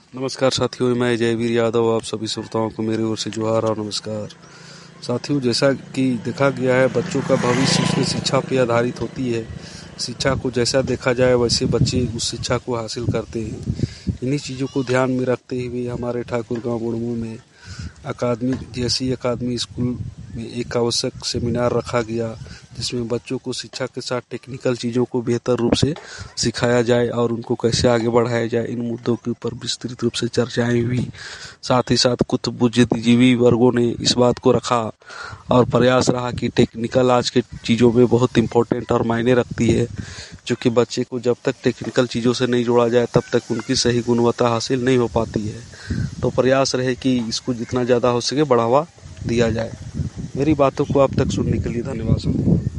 नमस्कार साथियों, मैं जयवीर यादव आप सभी श्रोताओं को मेरी ओर से जोहार और नमस्कार। साथियों, जैसा कि देखा गया है, बच्चों का भविष्य उसकी शिक्षा पर आधारित होती है। शिक्षा को जैसा देखा जाए वैसे बच्चे उस शिक्षा को हासिल करते हैं। इन्हीं चीज़ों को ध्यान में रखते हुए हमारे ठाकुर गांव बुढ़मू में अकादमी स्कूल में एक आवश्यक सेमिनार रखा गया, जिसमें बच्चों को शिक्षा के साथ टेक्निकल चीज़ों को बेहतर रूप से सिखाया जाए और उनको कैसे आगे बढ़ाया जाए, इन मुद्दों के ऊपर विस्तृत रूप से चर्चाएं हुई। साथ ही साथ कुछ बुद्धिजीवी वर्गों ने इस बात को रखा और प्रयास रहा कि टेक्निकल आज के चीज़ों में बहुत इम्पोर्टेंट और मायने रखती है, क्योंकि बच्चे को जब तक टेक्निकल चीज़ों से नहीं जोड़ा जाए तब तक उनकी सही गुणवत्ता हासिल नहीं हो पाती है। तो प्रयास रहे कि इसको जितना ज़्यादा हो सके बढ़ावा दिया जाए। मेरी बातों को आप तक सुनने के लिए धन्यवाद।